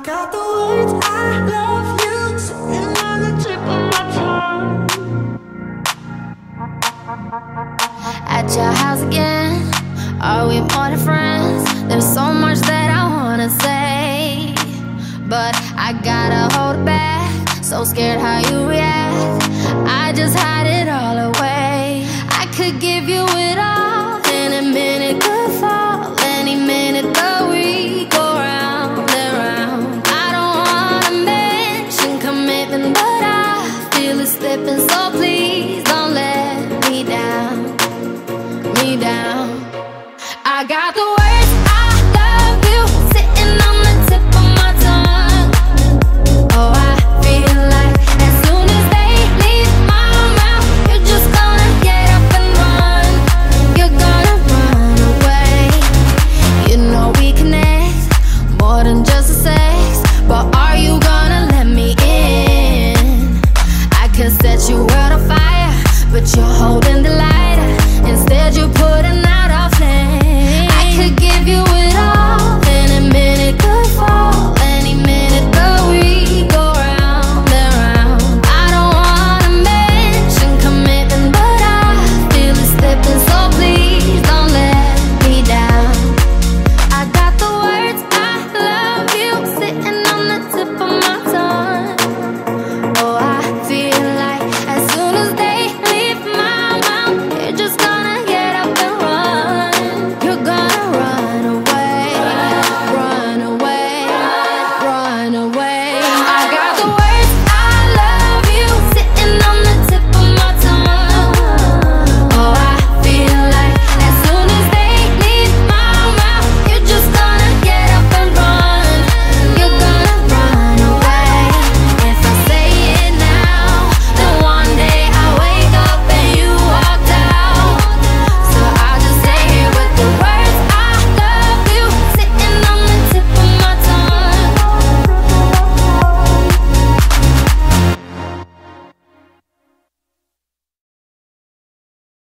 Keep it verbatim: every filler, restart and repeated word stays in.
got the words I love you sitting on the tip of my tongue. At your house again, are we more than friends? There's so much that I wanna say, but I gotta hold it back. So scared how you react, I just hide it all away. I could give you